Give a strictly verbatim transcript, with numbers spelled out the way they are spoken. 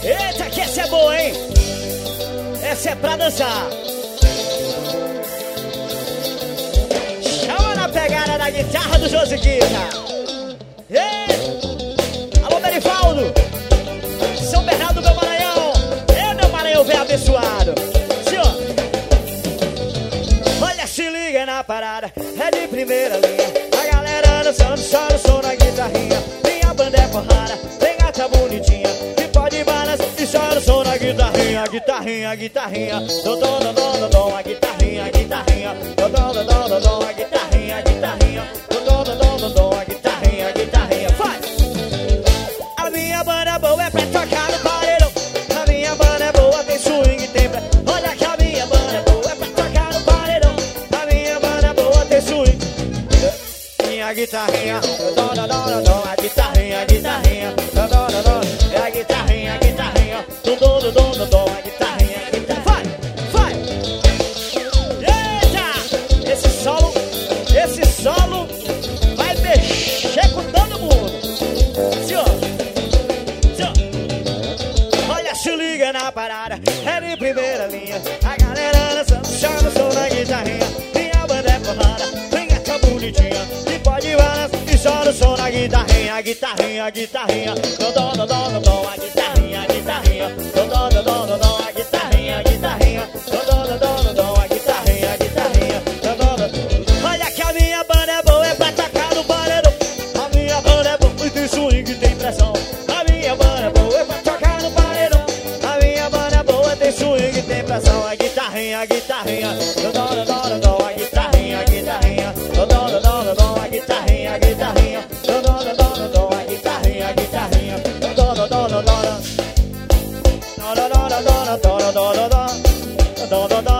Eita, que essa é boa, hein? Essa é pra dançar. Chama na pegada da guitarra do Josiquita. Alô, Berivaldo, São Bernardo, meu Maranhão. É, meu Maranhão, vem abençoado. Senhor, olha, se liga na parada, é de primeira linha. A galera dançando, só no som na guitarrinha. Minha banda é porrada, tem gata bonitinha, que pode balançar e só no som na guitarrinha. Guitarrinha, guitarrinha, dom, dom, dom, dom, dom, a guitarrinha, guitarrinha, dom, dom, dom, dom, dom, a guitarrinha, guitarrinha, dom, dom, dom, dom, dom, a guitarrinha, guitarrinha. Vai! A minha banda boa é pra tocar no paredão. A minha banda é boa, tem swing, tem pra... Olha que a minha banda é boa, é pra tocar no paredão. A minha banda é boa, tem swing. Minha guitarrinha, dom, dom, dom, dom, a guitarrinha, guitarrinha, dom, dom, dom, dom, é a guitarrinha, guitarrinha, dom, dom, dom, dom, dom, a guitarrinha, guitarrinha. Vai, vai! Eita! Esse solo, esse solo vai mexer com todo mundo. Senhor, senhor, olha, se liga na parada, é de primeira linha. A galera dançando, chama o som na guitarrinha. Minha banda é porrada, vem gata bonitinha, que pode balançar e só no som na guitarrinha. Guitarrinha, guitarrinha, dom, dom, dom, dom, dom, a guitarrinha, guitarrinha, dom, dom, dom, dom, dom, a guitarrinha, guitarrinha, dom, dom, dom, dom, dom, a guitarrinha, guitarrinha, dom, dom, dom. Olha que a minha banda é boa, é pra tocar no paredão. A minha banda é boa, tem swing, tem pressão. A minha banda é boa, é pra tocar no paredão. A minha banda é boa, tem swing, tem pressão. A guitarrinha, guitarrinha, dom, dom, dom, dom, a guitarrinha, guitarrinha, dom, dom, dom, dom, a guitarrinha, guitarrinha, dom, dom, dom, dom, a guitarrinha, guitarrinha, dom, dom, dom, dom, dom, dom, dom, dom, dom, dom, dom, dom, dom, dom, dom, dom,